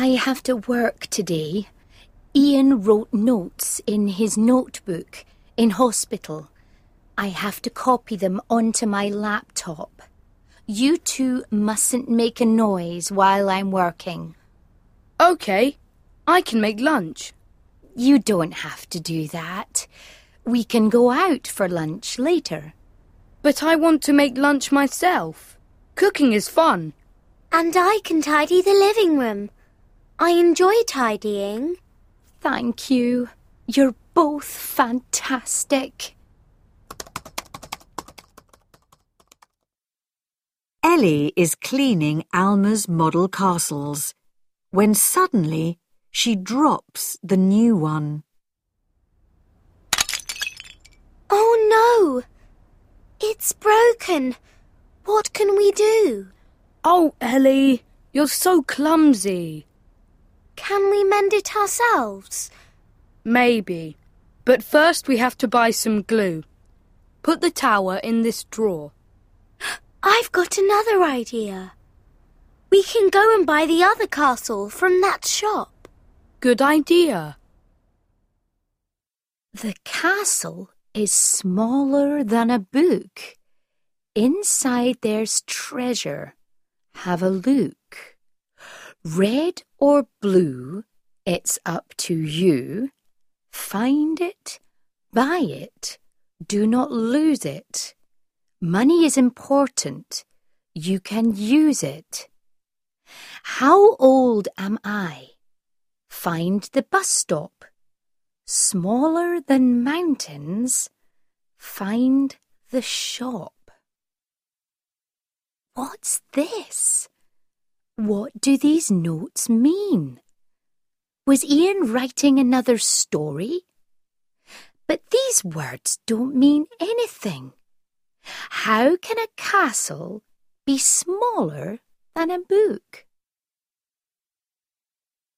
I have to work today. Ian wrote notes in his notebook in hospital. I have to copy them onto my laptop. You two mustn't make a noise while I'm working. OK, I can make lunch. You don't have to do that. We can go out for lunch later. But I want to make lunch myself. Cooking is fun. And I can tidy the living room. I enjoy tidying. Thank you. You're both fantastic. Ellie is cleaning Alma's model castles when suddenly she drops the new one. Oh no! It's broken. What can we do? Oh, Ellie, you're so clumsy. Can we mend it ourselves? Maybe. But first we have to buy some glue. Put the tower in this drawer. I've got another idea. We can go and buy the other castle from that shop. Good idea. The castle is smaller than a book. Inside there's treasure. Have a look. Red or blue, it's up to you. Find it, buy it, do not lose it. Money is important. You can use it. How old am I? Find the bus stop. Smaller than mountains. Find the shop. What's this? What do these notes mean? Was Ian writing another story? But these words don't mean anything. How can a castle be smaller than a book?